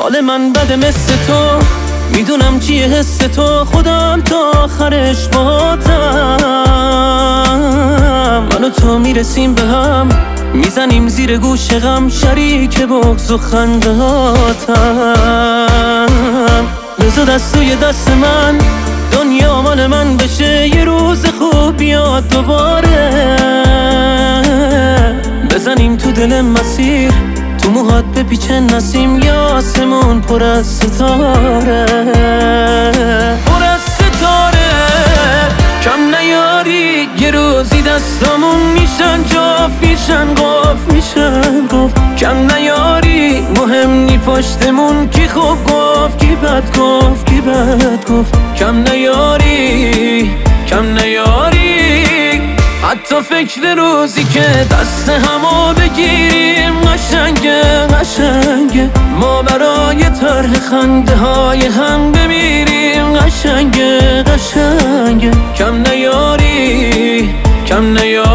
حال من بده مثل تو، میدونم چیه حس تو، خودم تا آخرش باهاتم. من و تو میرسیم به هم، میزنیم زیر گوش غم، شریک بغض و خندهاتم. بذار دستوی دست من، دنیا مال من بشه، یه روز خوب بیاد دوباره. بزنیم تو دل مسیر، تو موهات بپیچه نسیم، یا آسمون پر از ستاره. پر از ستاره کم نیاری، یه روزی دستامون میشن جاف، میشن قاف، میشن قاف. کم نیاری مهم نی پشتمون کی خوب گفت کی بد گفت کی بد گفت. کم نیاری کم نیاری، حتی فکر روزی که دست همو بگیریم قشنگه قشنگه. ما برای طرح خنده های هم بمیریم قشنگه قشنگه. کم نیاری کم نیاری.